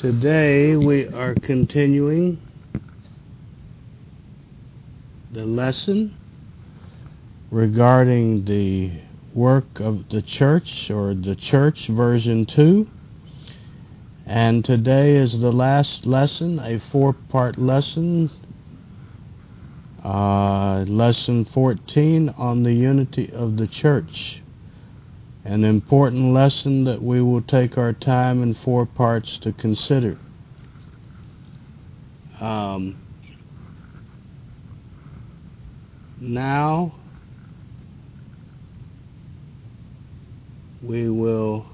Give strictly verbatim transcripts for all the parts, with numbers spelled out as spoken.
Today we are continuing the lesson regarding the work of the church, or the church version two. And today is the last lesson, a four-part lesson, uh, lesson fourteen on the unity of the church. An important lesson that we will take our time in four parts to consider. Um, now we will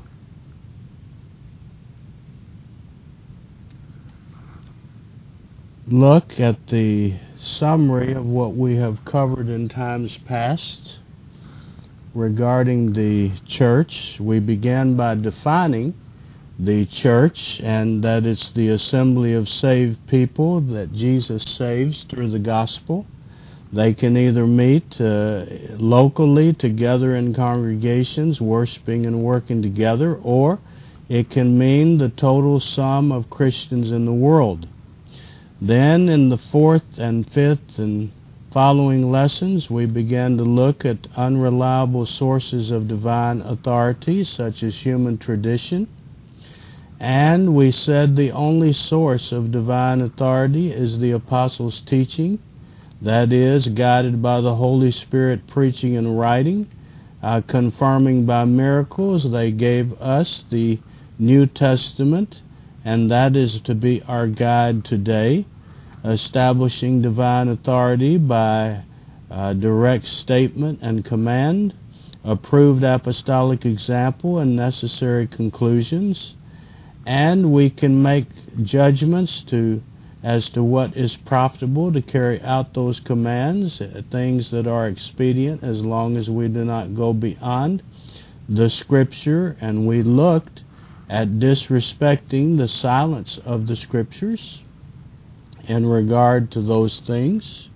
look at the summary of what we have covered in times past regarding the church. We began by defining the church, and that it's the assembly of saved people that Jesus saves through the gospel. They can either meet uh, locally together in congregations, worshiping and working together, or it can mean the total sum of Christians in the world. Then in the fourth and fifth and following lessons, we began to look at unreliable sources of divine authority, such as human tradition. And we said the only source of divine authority is the apostles' teaching, that is, guided by the Holy Spirit preaching and writing, uh, confirming by miracles. They gave us the New Testament, and that is to be our guide today, establishing divine authority by uh, direct statement and command, approved apostolic example, and necessary conclusions. And we can make judgments to as to what is profitable to carry out those commands, things that are expedient as long as we do not go beyond the Scripture. And we looked at disrespecting the silence of the Scriptures in regard to those things.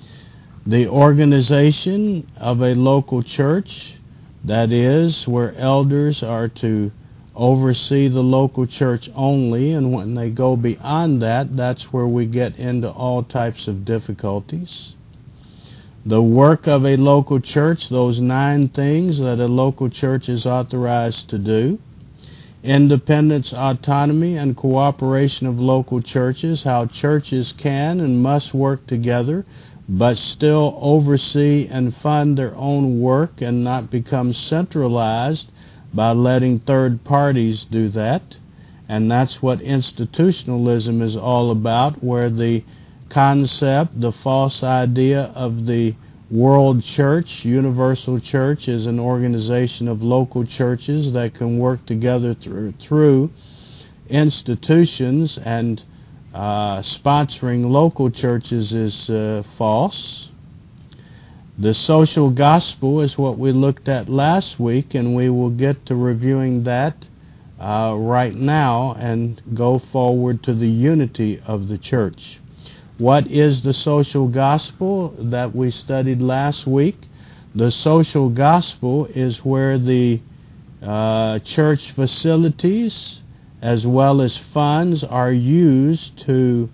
The organization of a local church, that is, where elders are to oversee the local church only, and when they go beyond that, that's where we get into all types of difficulties. The work of a local church, those nine things that a local church is authorized to do. Independence, autonomy, and cooperation of local churches, how churches can and must work together, but still oversee and fund their own work and not become centralized by letting third parties do that. And that's what institutionalism is all about, where the concept, the false idea of the world church, universal church, is an organization of local churches that can work together through, through institutions, and uh, sponsoring local churches is uh, false. The social gospel is what we looked at last week, and we will get to reviewing that uh, right now and go forward to the unity of the church. What is the social gospel that we studied last week? The social gospel is where the uh, church facilities as well as funds are used to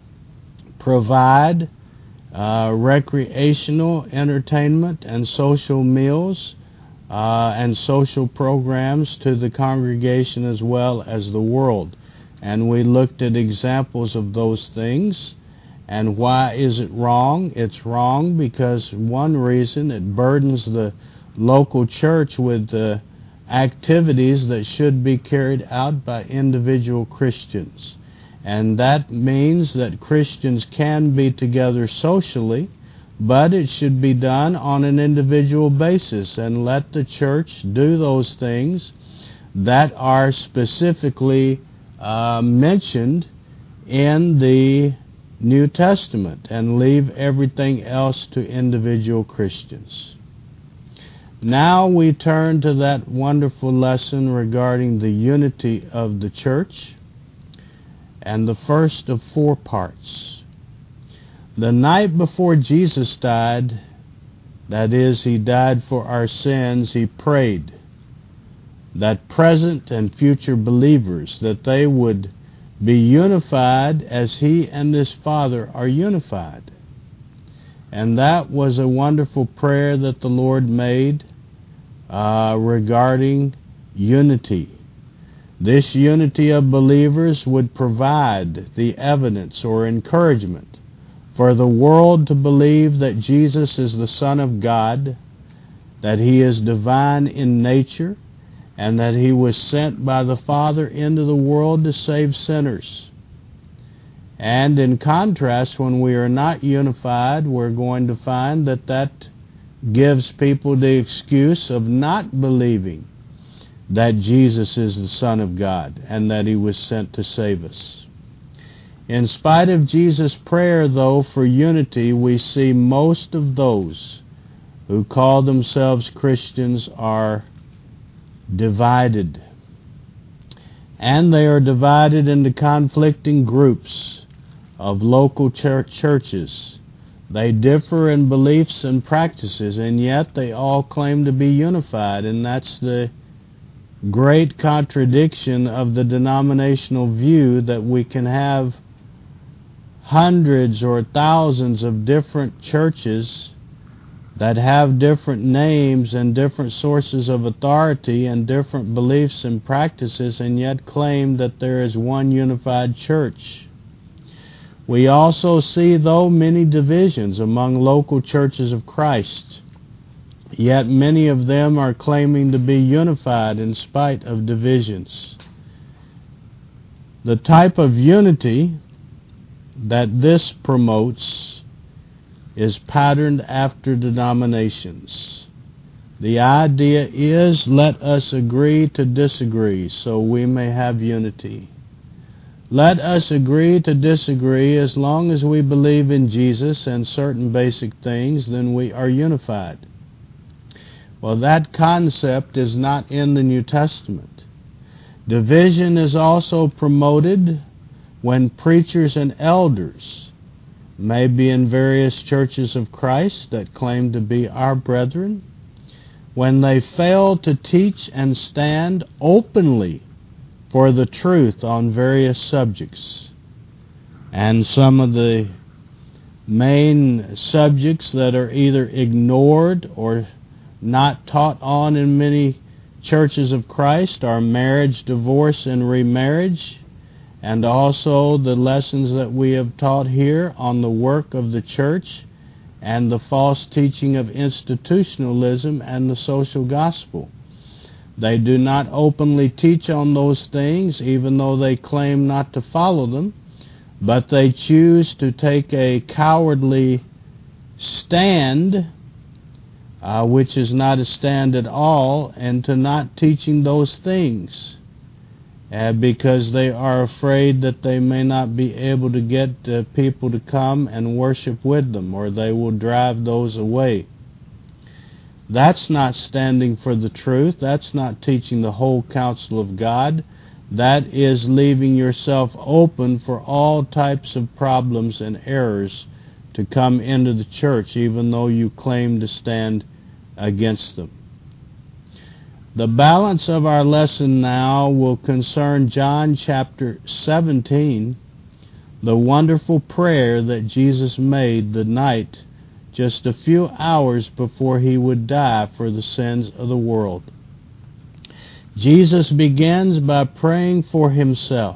provide uh, recreational entertainment and social meals uh, and social programs to the congregation as well as the world. And we looked at examples of those things. And why is it wrong? It's wrong because one reason, it burdens the local church with the activities that should be carried out by individual Christians. And that means that Christians can be together socially, but it should be done on an individual basis, and let the church do those things that are specifically uh, mentioned in the New Testament, and leave everything else to individual Christians. Now we turn to that wonderful lesson regarding the unity of the church, and the first of four parts. The night before Jesus died, that is, he died for our sins, he prayed that present and future believers, that they would be unified as He and His Father are unified. And that was a wonderful prayer that the Lord made uh, regarding unity. This unity of believers would provide the evidence or encouragement for the world to believe that Jesus is the Son of God, that He is divine in nature, and that He was sent by the Father into the world to save sinners. And in contrast, when we are not unified, we're going to find that that gives people the excuse of not believing that Jesus is the Son of God and that He was sent to save us. In spite of Jesus' prayer, though, for unity, we see most of those who call themselves Christians are divided. And they are divided into conflicting groups of local church churches. They differ in beliefs and practices, and yet they all claim to be unified, and that's the great contradiction of the denominational view, that we can have hundreds or thousands of different churches that have different names and different sources of authority and different beliefs and practices, and yet claim that there is one unified church. We also see, though, many divisions among local churches of Christ, yet many of them are claiming to be unified in spite of divisions. The type of unity that this promotes is patterned after denominations. The idea is, let us agree to disagree so we may have unity. Let us agree to disagree as long as we believe in Jesus and certain basic things, then we are unified. Well, that concept is not in the New Testament. Division is also promoted when preachers and elders, maybe in various churches of Christ that claim to be our brethren, when they fail to teach and stand openly for the truth on various subjects. And some of the main subjects that are either ignored or not taught on in many churches of Christ are marriage, divorce, and remarriage, and also the lessons that we have taught here on the work of the church and the false teaching of institutionalism and the social gospel. They do not openly teach on those things, even though they claim not to follow them, but they choose to take a cowardly stand, uh, which is not a stand at all, and to not teaching those things, uh, because they are afraid that they may not be able to get uh, people to come and worship with them, or they will drive those away. That's not standing for the truth. That's not teaching the whole counsel of God. That is leaving yourself open for all types of problems and errors to come into the church, even though you claim to stand against them. The balance of our lesson now will concern John chapter seventeen, the wonderful prayer that Jesus made the night just a few hours before He would die for the sins of the world. Jesus begins by praying for Himself.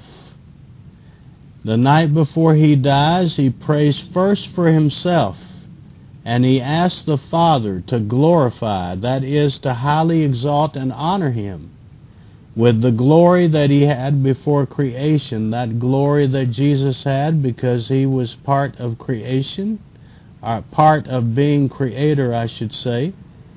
The night before He dies, He prays first for Himself, and He asks the Father to glorify, that is, to highly exalt and honor Him with the glory that He had before creation, that glory that Jesus had because He was part of creation, are part of being creator, I should say,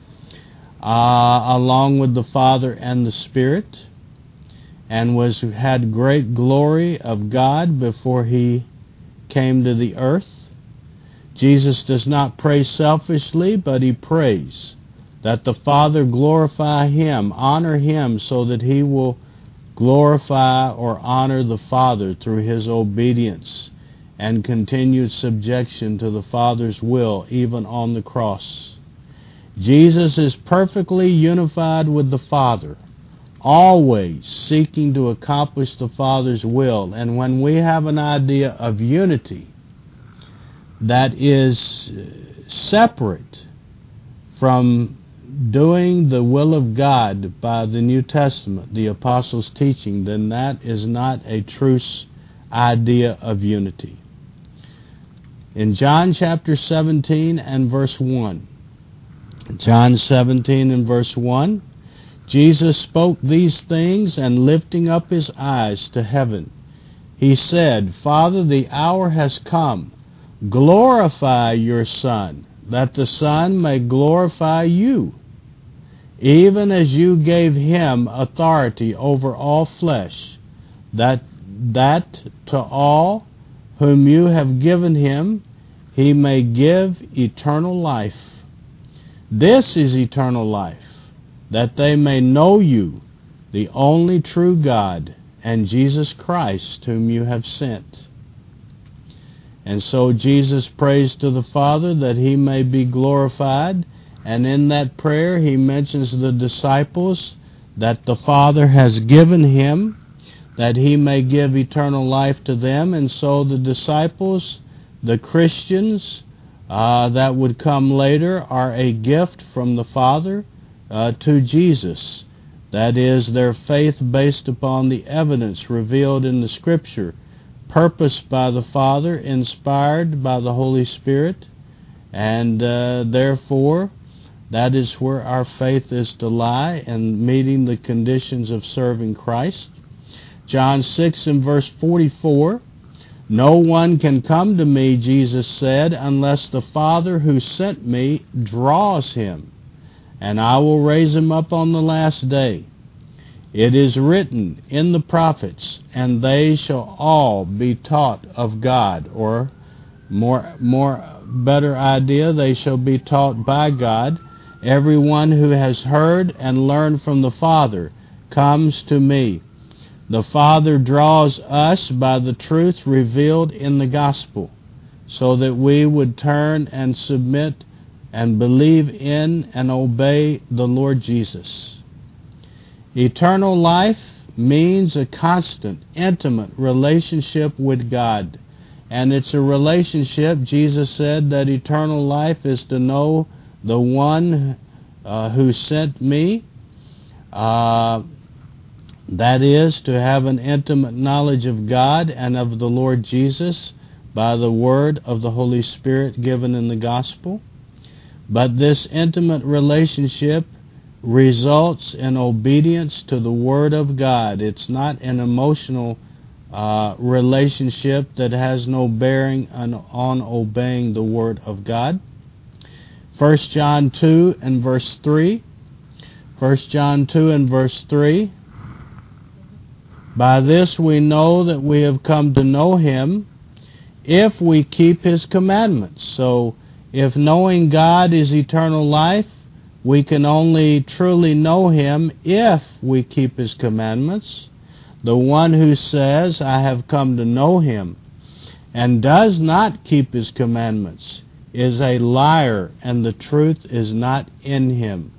uh, along with the Father and the Spirit, and was had great glory of God before He came to the earth. Jesus does not pray selfishly, but He prays that the Father glorify Him, honor Him, so that He will glorify or honor the Father through His obedience and continued subjection to the Father's will, even on the cross. Jesus is perfectly unified with the Father, always seeking to accomplish the Father's will. And when we have an idea of unity that is separate from doing the will of God by the New Testament, the apostles' teaching, then that is not a true idea of unity. In John chapter seventeen and verse one, John seventeen and verse one, Jesus spoke these things, and lifting up his eyes to heaven, he said, Father, the hour has come. Glorify your Son, that the Son may glorify you, even as you gave him authority over all flesh, that that to all whom you have given him he may give eternal life. This is eternal life, that they may know you, the only true God, and Jesus Christ, whom you have sent. And so Jesus prays to the Father that he may be glorified, and in that prayer he mentions the disciples that the Father has given him, that he may give eternal life to them. And so the disciples, the Christians uh, that would come later, are a gift from the Father uh, to Jesus. That is, their faith based upon the evidence revealed in the Scripture, purposed by the Father, inspired by the Holy Spirit, and uh, therefore that is where our faith is to lie, and meeting the conditions of serving Christ. John six and verse forty-four, no one can come to me, Jesus said, unless the Father who sent me draws him, and I will raise him up on the last day. It is written in the prophets, and they shall all be taught of God, or more, more better idea, they shall be taught by God. Everyone who has heard and learned from the Father comes to me. The Father draws us by the truth revealed in the gospel, so that we would turn and submit and believe in and obey the Lord Jesus. Eternal life means a constant, intimate relationship with God. And it's a relationship, Jesus said, that eternal life is to know the one uh, who sent me. Uh, that is, to have an intimate knowledge of God and of the Lord Jesus by the word of the Holy Spirit given in the gospel. But this intimate relationship results in obedience to the Word of God. It's not an emotional uh, relationship that has no bearing on, on obeying the Word of God. First John two and verse three. First John two and verse three. By this we know that we have come to know Him, if we keep His commandments. So, if knowing God is eternal life, we can only truly know Him if we keep His commandments. The one who says, I have come to know Him, and does not keep His commandments, is a liar, and the truth is not in him.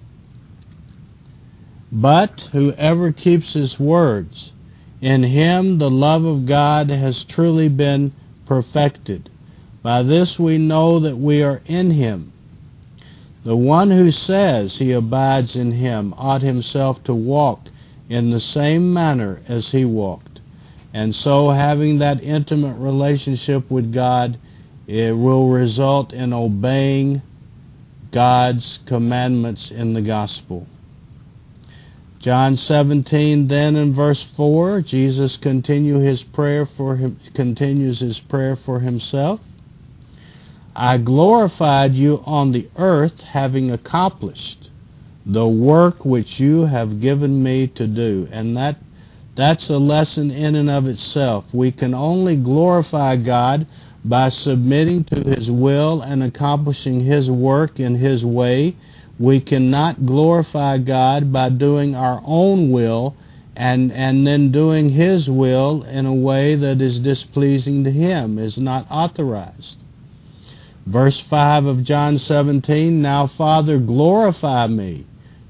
But whoever keeps His words, in him the love of God has truly been perfected. By this we know that we are in Him. The one who says he abides in Him ought himself to walk in the same manner as He walked. And so, having that intimate relationship with God, it will result in obeying God's commandments in the gospel. John seventeen, then in verse four, Jesus continue his prayer for him, continues his prayer for Himself. I glorified you on the earth, having accomplished the work which you have given me to do. And that that's a lesson in and of itself. We can only glorify God by submitting to His will and accomplishing His work in His way. We cannot glorify God by doing our own will and, and then doing His will in a way that is displeasing to Him, is not authorized. Verse five of John seventeen, now Father, glorify me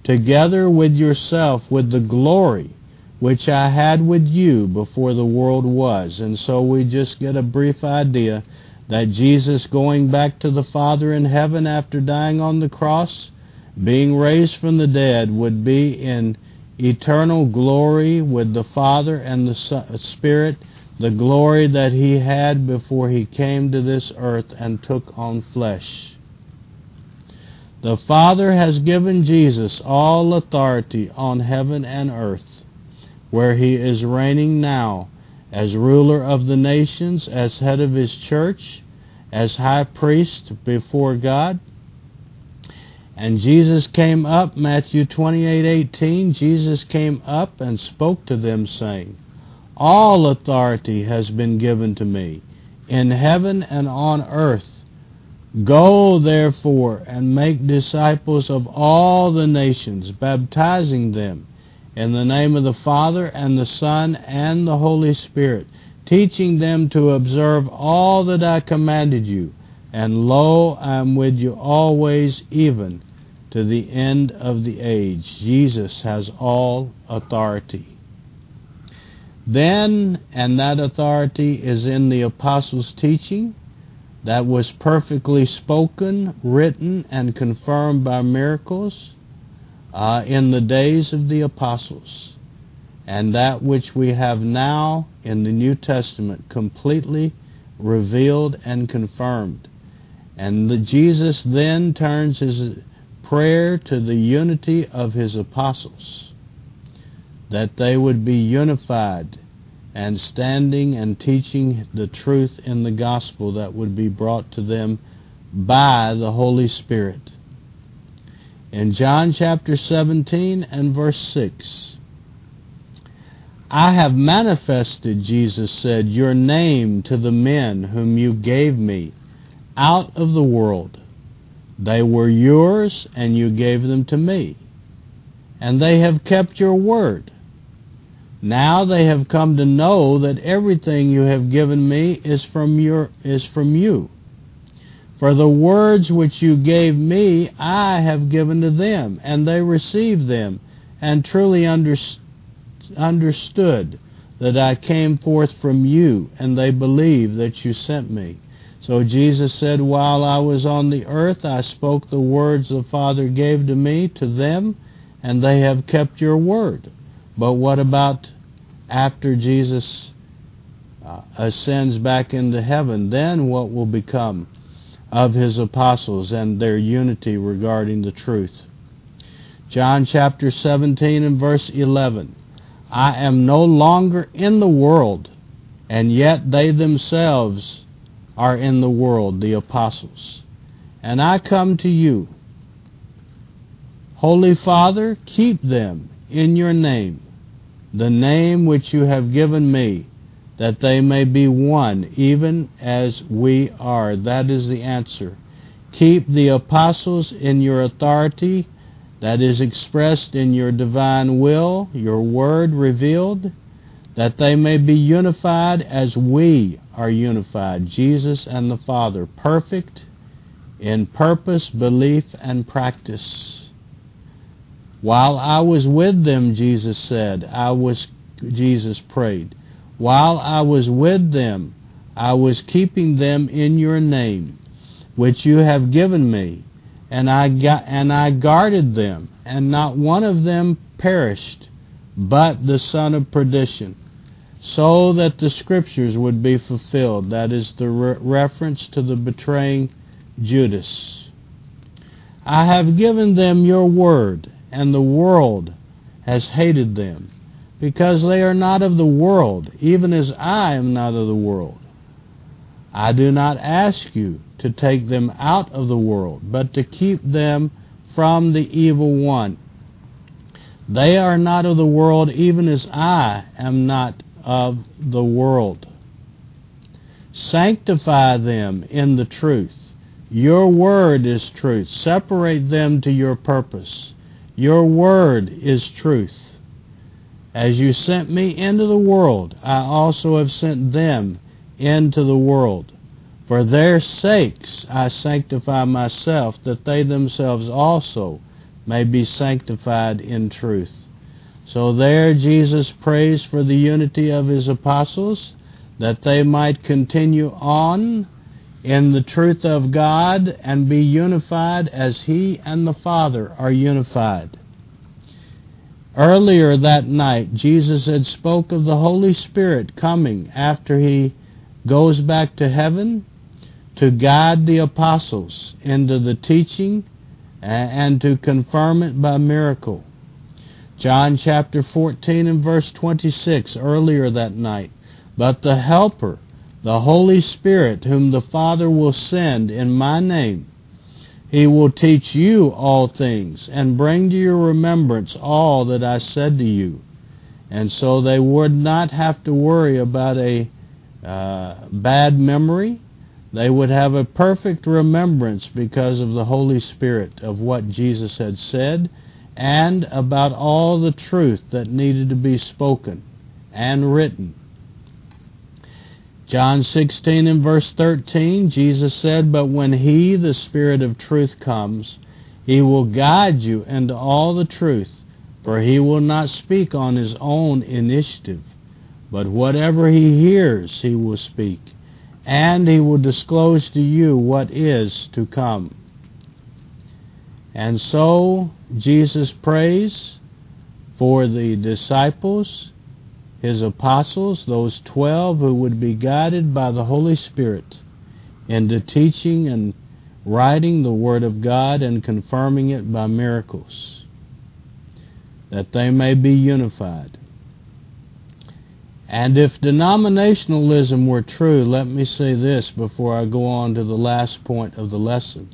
together with yourself, with the glory which I had with you before the world was. And so we just get a brief idea that Jesus going back to the Father in heaven after dying on the cross, being raised from the dead, would be in eternal glory with the Father and the Spirit, the glory that he had before he came to this earth and took on flesh. The Father has given Jesus all authority on heaven and earth, where he is reigning now as ruler of the nations, as head of his church, as high priest before God. And Jesus came up, Matthew twenty-eight eighteen, Jesus came up and spoke to them, saying, all authority has been given to me in heaven and on earth. Go, therefore, and make disciples of all the nations, baptizing them in the name of the Father and the Son and the Holy Spirit, teaching them to observe all that I commanded you. And lo, I am with you always, even to the end of the age. Jesus has all authority. Then, and that authority is in the apostles' teaching, that was perfectly spoken, written, and confirmed by miracles uh, in the days of the apostles, and that which we have now in the New Testament completely revealed and confirmed. And the Jesus then turns his prayer to the unity of his apostles, that they would be unified and standing and teaching the truth in the gospel that would be brought to them by the Holy Spirit. In John chapter seventeen and verse six, I have manifested, Jesus said, your name to the men whom you gave me out of the world. They were yours, and you gave them to me, and they have kept your word. Now they have come to know that everything you have given me is from your is from you. For the words which you gave me I have given to them, and they received them, and truly under, understood that I came forth from you, and they believe that you sent me. So Jesus said, while I was on the earth, I spoke the words the Father gave to me to them, and they have kept your word. But what about after Jesus uh, ascends back into heaven? Then what will become of his apostles and their unity regarding the truth? John chapter seventeen and verse eleven. I am no longer in the world, and yet they themselves are in the world, the apostles. And I come to you. Holy Father, keep them in your name, the name which you have given me, that they may be one, even as we are. That is the answer. Keep the apostles in your authority, that is expressed in your divine will, your word revealed, that they may be unified as we are unified, Jesus and the Father, perfect in purpose, belief, and practice. While I was with them, Jesus said, I was, Jesus prayed, while I was with them, I was keeping them in your name, which you have given me, and I got, and I guarded them, and not one of them perished, but the son of perdition, so that the scriptures would be fulfilled. That is the re- reference to the betraying Judas. I have given them your word, and the world has hated them, because they are not of the world, even as I am not of the world. I do not ask you to take them out of the world, but to keep them from the evil one. They are not of the world, even as I am not of the world. Sanctify them in the truth. Your word is truth. Separate them to your purpose. Your word is truth. As you sent me into the world, I also have sent them into the world. For their sakes I sanctify myself, that they themselves also may be sanctified in truth. So there Jesus prays for the unity of his apostles, that they might continue on in the truth of God and be unified as he and the Father are unified. Earlier that night, Jesus had spoke of the Holy Spirit coming after he goes back to heaven to guide the apostles into the teaching and to confirm it by miracle. John chapter fourteen and verse twenty-six, earlier that night, "But the Helper, the Holy Spirit, whom the Father will send in my name, he will teach you all things and bring to your remembrance all that I said to you." And so they would not have to worry about a uh, bad memory. They would have a perfect remembrance because of the Holy Spirit of what Jesus had said and about all the truth that needed to be spoken and written. John sixteen and verse thirteen, Jesus said, "But when he, the Spirit of truth, comes, he will guide you into all the truth, for he will not speak on his own initiative, but whatever he hears he will speak, and he will disclose to you what is to come." And so Jesus prays for the disciples, his apostles, those twelve who would be guided by the Holy Spirit into teaching and writing the Word of God and confirming it by miracles, that they may be unified. And if denominationalism were true, let me say this before I go on to the last point of the lesson.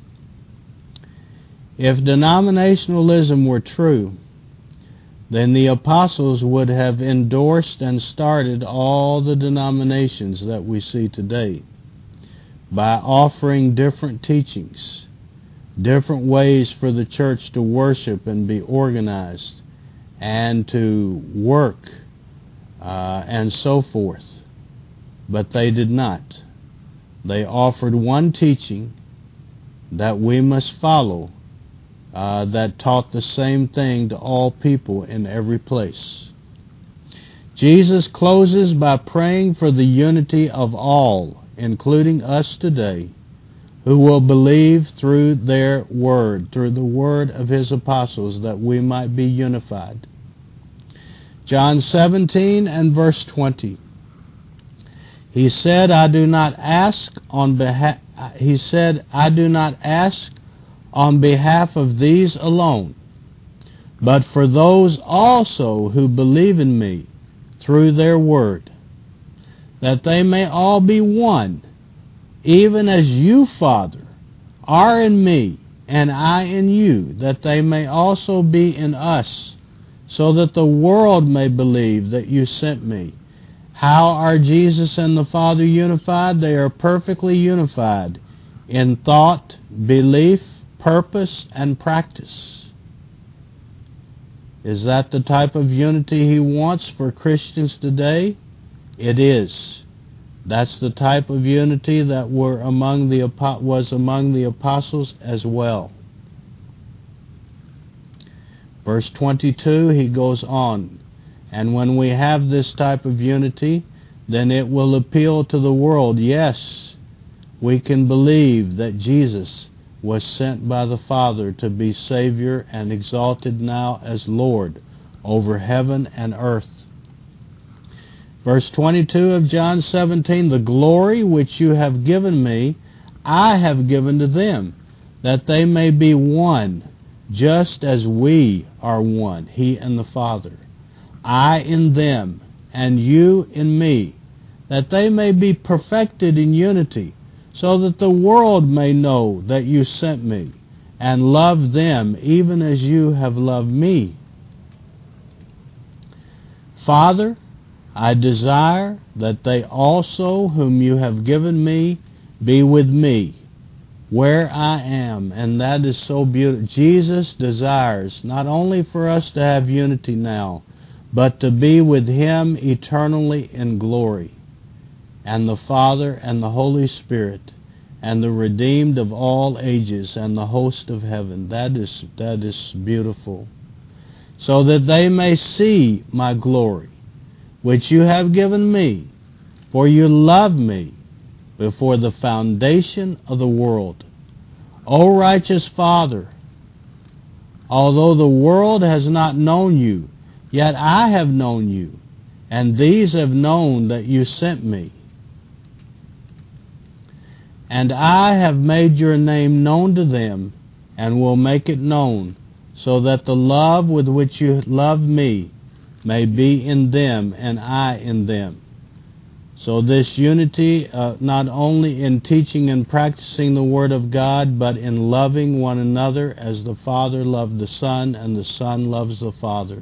If denominationalism were true, then the apostles would have endorsed and started all the denominations that we see today by offering different teachings, different ways for the church to worship and be organized and to work uh, and so forth. But they did not. They offered one teaching that we must follow, Uh, that taught the same thing to all people in every place. Jesus closes by praying for the unity of all, including us today, who will believe through their word, through the word of his apostles, that we might be unified. John seventeen and verse twenty. He said, I do not ask on behalf, he said, I do not ask on behalf of these alone, but for those also who believe in me through their word, that they may all be one, even as you, Father, are in me, and I in you, that they may also be in us, so that the world may believe that you sent me. How are Jesus and the Father unified? They are perfectly unified in thought, belief, purpose, and practice. Is that the type of unity he wants for Christians today? It is. That's the type of unity that were among the was among the apostles as well. Verse twenty-two, he goes on, and when we have this type of unity, then it will appeal to the world. Yes, we can believe that Jesus was sent by the Father to be Savior and exalted now as Lord over heaven and earth. Verse twenty-two of John seventeen, the glory which you have given me, I have given to them, that they may be one, just as we are one, he and the Father. I in them, and you in me, that they may be perfected in unity, so that the world may know that you sent me, and love them even as you have loved me. Father, I desire that they also whom you have given me be with me, where I am. And that is so beautiful. Jesus desires not only for us to have unity now, but to be with him eternally in glory, and the Father and the Holy Spirit, and the redeemed of all ages, and the host of heaven. That is, that is beautiful. So that they may see my glory, which you have given me, for you loved me before the foundation of the world. O righteous Father, although the world has not known you, yet I have known you, and these have known that you sent me. And I have made your name known to them, and will make it known, so that the love with which you loved me may be in them, and I in them. So this unity, uh, not only in teaching and practicing the Word of God, but in loving one another as the Father loved the Son, and the Son loves the Father.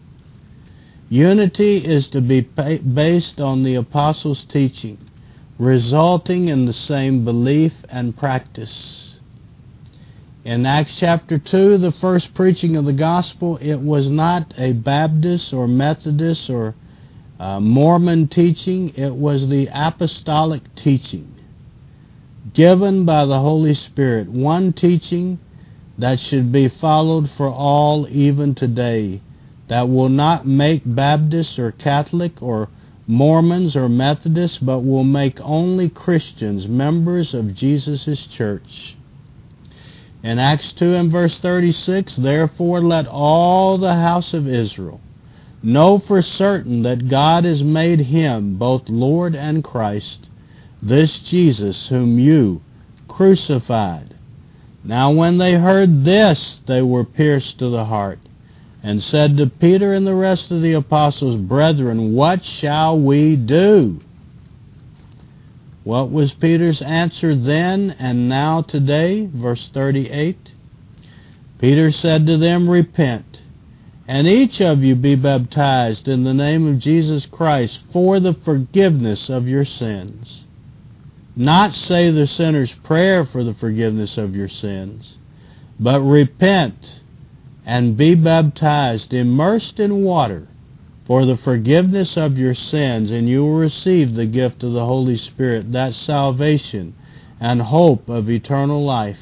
Unity is to be based on the Apostles' teaching, resulting in the same belief and practice. In Acts chapter two, the first preaching of the gospel, it was not a Baptist or Methodist or uh, Mormon teaching. It was the apostolic teaching given by the Holy Spirit, one teaching that should be followed for all even today, that will not make Baptists or Catholic or Mormons or Methodists, but will make only Christians members of Jesus' church. In Acts two and verse thirty-six, therefore let all the house of Israel know for certain that God has made him both Lord and Christ, this Jesus whom you crucified. Now when they heard this, they were pierced to the heart, and said to Peter and the rest of the apostles, Brethren, what shall we do? What was Peter's answer then and now today? Verse thirty-eight. Peter said to them, Repent, and each of you be baptized in the name of Jesus Christ for the forgiveness of your sins. Not say the sinner's prayer for the forgiveness of your sins, but repent and be baptized, immersed in water, for the forgiveness of your sins, and you will receive the gift of the Holy Spirit, that salvation and hope of eternal life.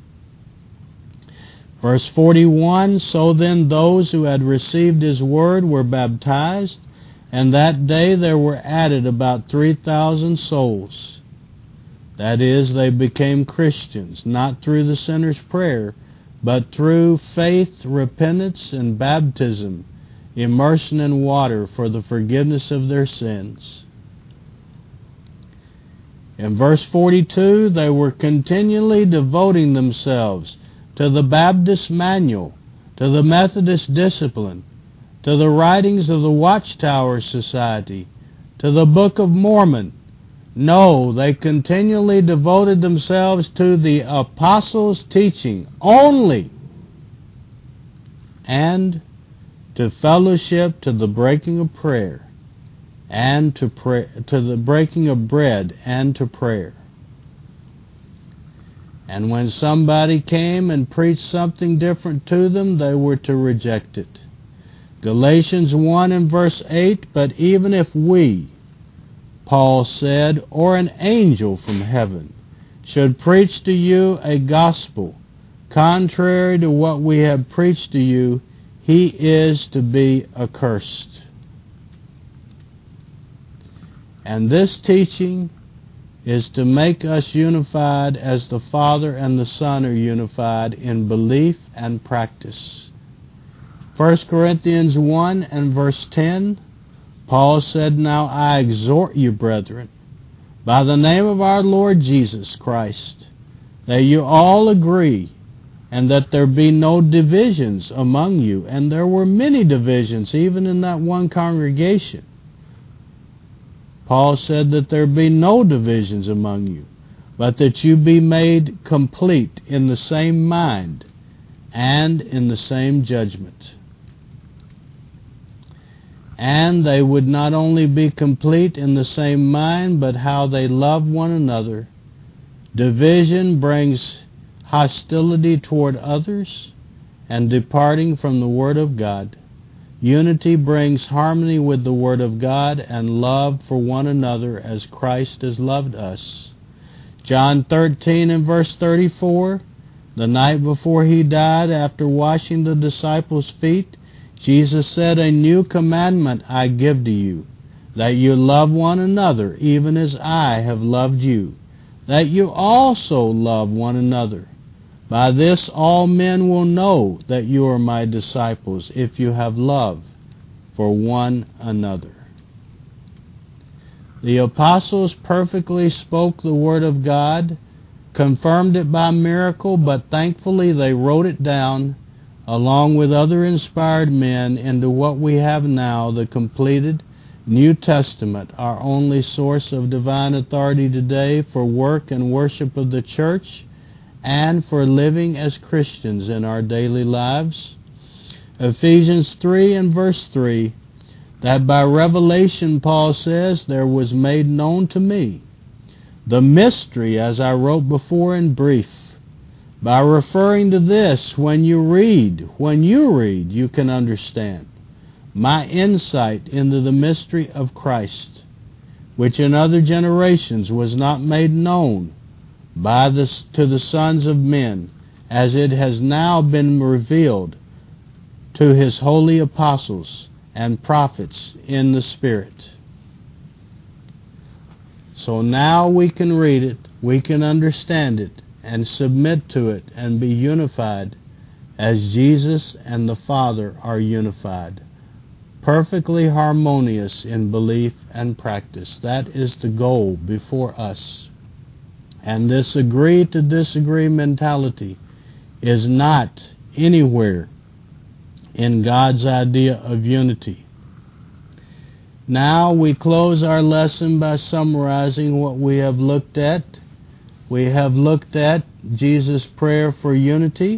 Verse forty-one, So then those who had received his word were baptized, and that day there were added about three thousand souls. That is, they became Christians, not through the sinner's prayer, but through faith, repentance, and baptism, immersion in water for the forgiveness of their sins. In verse forty-two, they were continually devoting themselves to the Baptist Manual, to the Methodist Discipline, to the writings of the Watchtower Society, to the Book of Mormon. No, they continually devoted themselves to the apostles' teaching only, and to fellowship, to the breaking of prayer, and to pray, to the breaking of bread, and to prayer. And when somebody came and preached something different to them, they were to reject it. Galatians one and verse eight, But even if we, Paul said, or an angel from heaven, should preach to you a gospel contrary to what we have preached to you, he is to be accursed. And this teaching is to make us unified as the Father and the Son are unified in belief and practice. First Corinthians one and verse ten, Paul said, Now I exhort you, brethren, by the name of our Lord Jesus Christ, that you all agree, and that there be no divisions among you. And there were many divisions, even in that one congregation. Paul said that there be no divisions among you, but that you be made complete in the same mind and in the same judgment. And they would not only be complete in the same mind, but how they love one another. Division brings hostility toward others and departing from the Word of God. Unity brings harmony with the Word of God and love for one another as Christ has loved us. John thirteen and verse thirty-four, the night before he died, after washing the disciples' feet, Jesus said, "A new commandment I give to you, that you love one another, even as I have loved you, that you also love one another. By this all men will know that you are my disciples, if you have love for one another." The apostles perfectly spoke the word of God, confirmed it by miracle, but thankfully they wrote it down along with other inspired men into what we have now, the completed New Testament, our only source of divine authority today for work and worship of the church and for living as Christians in our daily lives. Ephesians three and verse three, that by revelation, Paul says, there was made known to me the mystery, as I wrote before in brief. By referring to this, when you read, when you read, you can understand my insight into the mystery of Christ, which in other generations was not made known by the, to the sons of men, as it has now been revealed to his holy apostles and prophets in the Spirit. So now we can read it, we can understand it, and submit to it, and be unified as Jesus and the Father are unified, perfectly harmonious in belief and practice. That is the goal before us. And this agree to disagree mentality is not anywhere in God's idea of unity. Now we close our lesson by summarizing what we have looked at. We have looked at Jesus' prayer for unity.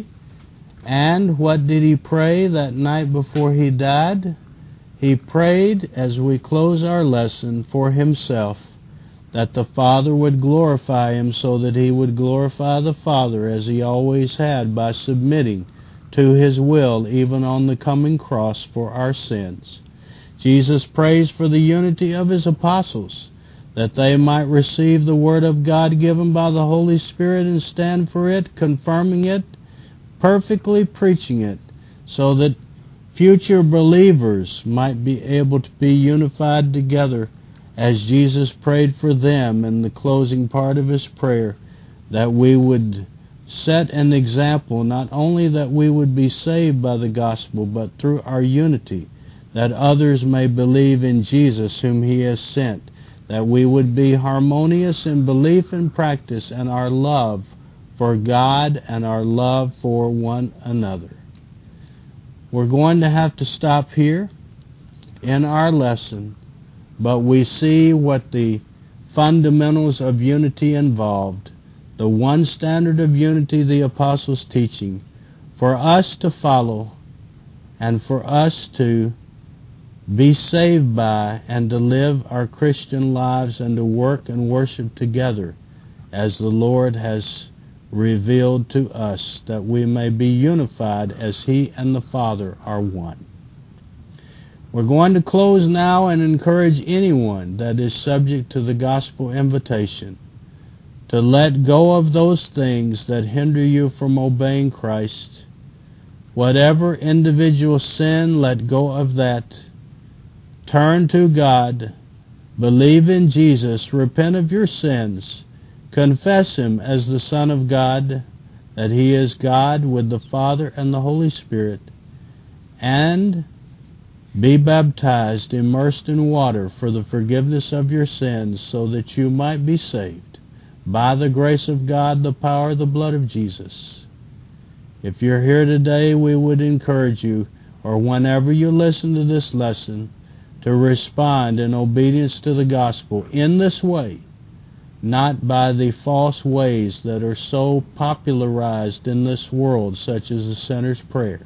And what did he pray that night before he died? He prayed, as we close our lesson, for himself, that the Father would glorify him so that he would glorify the Father as he always had by submitting to his will even on the coming cross for our sins. Jesus prays for the unity of his apostles, that they might receive the word of God given by the Holy Spirit and stand for it, confirming it, perfectly preaching it, so that future believers might be able to be unified together as Jesus prayed for them in the closing part of his prayer, that we would set an example, not only that we would be saved by the gospel, but through our unity, that others may believe in Jesus whom he has sent, that we would be harmonious in belief and practice, and our love for God and our love for one another. We're going to have to stop here in our lesson, but we see what the fundamentals of unity involved, the one standard of unity the apostles' teaching, for us to follow and for us to be saved by and to live our Christian lives and to work and worship together as the Lord has revealed to us, that we may be unified as he and the Father are one. We're going to close now and encourage anyone that is subject to the gospel invitation to let go of those things that hinder you from obeying Christ. Whatever individual sin, let go of that. Turn to God, believe in Jesus, repent of your sins, confess him as the Son of God, that he is God with the Father and the Holy Spirit, and be baptized, immersed in water for the forgiveness of your sins, so that you might be saved by the grace of God, the power of the blood of Jesus. If you're here today, we would encourage you, or whenever you listen to this lesson, to respond in obedience to the gospel in this way, not by the false ways that are so popularized in this world, such as the sinner's prayer.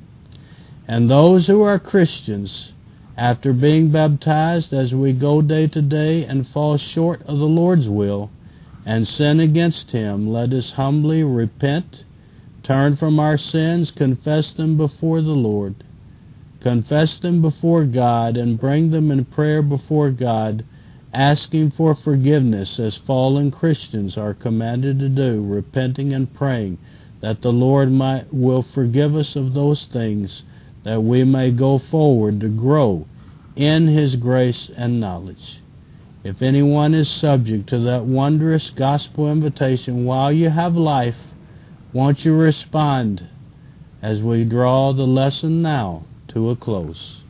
And those who are Christians, after being baptized, as we go day to day and fall short of the Lord's will and sin against him, let us humbly repent, turn from our sins, confess them before the Lord, confess them before God, and bring them in prayer before God asking for forgiveness as fallen Christians are commanded to do, repenting and praying that the Lord might will forgive us of those things, that we may go forward to grow in His grace and knowledge. If anyone is subject to that wondrous gospel invitation while you have life, won't you respond as we draw the lesson now to a close?